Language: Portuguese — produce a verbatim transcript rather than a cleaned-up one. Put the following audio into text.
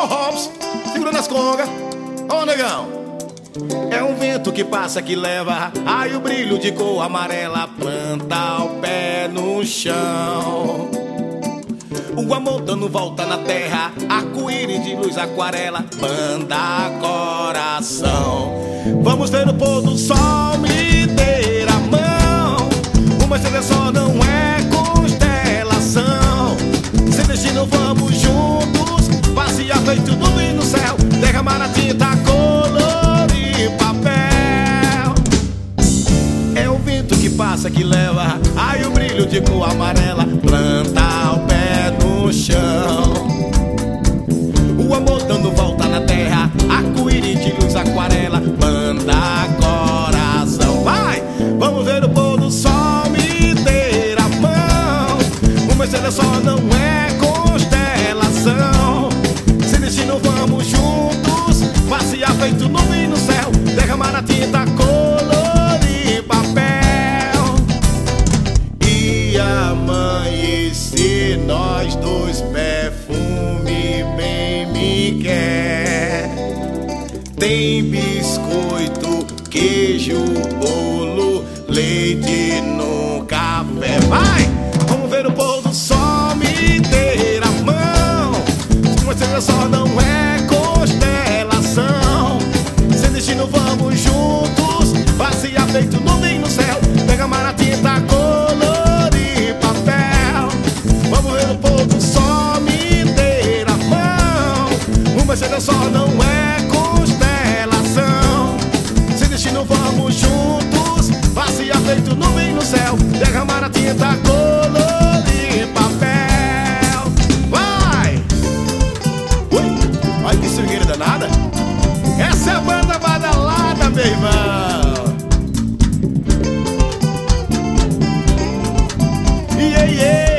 Ó o Robson, segurando as congas. Ó, negão. É um vento que passa que leva, ai o brilho de cor amarela, planta o pé no chão. O amor dando volta na terra, arco-íris de luz aquarela, banda coração. Vamos ver o pôr do sol, me ter a mão. Uma estrela só não é constelação. Sem destino vamos juntos, passear feito nuvem no céu, derramar a tinta, colorir papel. É o vento que passa que leva, ai o brilho de cor amarela, planta o pé no chão. O amor dando volta na terra, arco-íris de luz aquarela, banda coração. Vai! Vamos ver o pôr do sol, me ter a mão. Uma estrela só não é constelação. Sem destino vamos juntos, passear feito nuvem no céu, derramar a tinta, colorir papel. E amanhecer nós dois, perfume bem me quer. Tem biscoito, queijo, bolo, leite no café. Vai! Vamos ver o pôr do sol, me ter a mão. Uma estrela só não é constelação. Sem destino vamos juntos, passear feito nuvem no céu, derramar a tinta, colorir papel. Vamos ver o pôr do sol, me ter a mão. Uma estrela só não é constelação. Sem destino vamos juntos, passear feito nuvem no céu, derramar a tinta, colorir papel. Vai! Ui! Olha que swingueira danada. Essa é a banda badalada, meu irmão. Yeah, yeah.